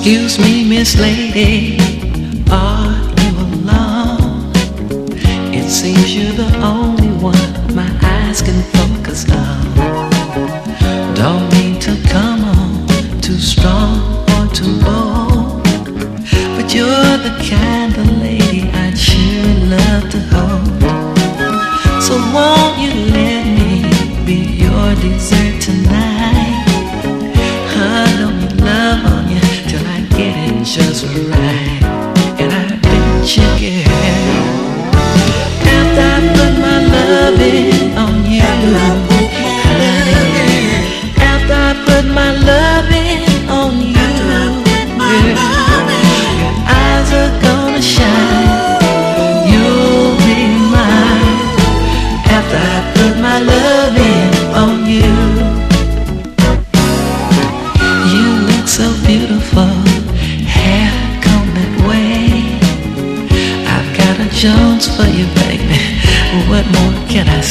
Excuse me, Miss Lady, are you alone? It seems you're the only one my eyes can focus on. Don't mean to come on too strong or too bold, but you're the kind of lady I'd sure love to hold. So won't you let me be your dessert tonight? Hug on you, love on you, till I get it just right. And I bet you, girl, after I put my loving on you, honey, after I put my loving on you, girl, your eyes are gonna shine, you'll be mine. After I put my loving on you, you look so beautiful, hair combed that way. I've got a Jones for you, baby. What more can I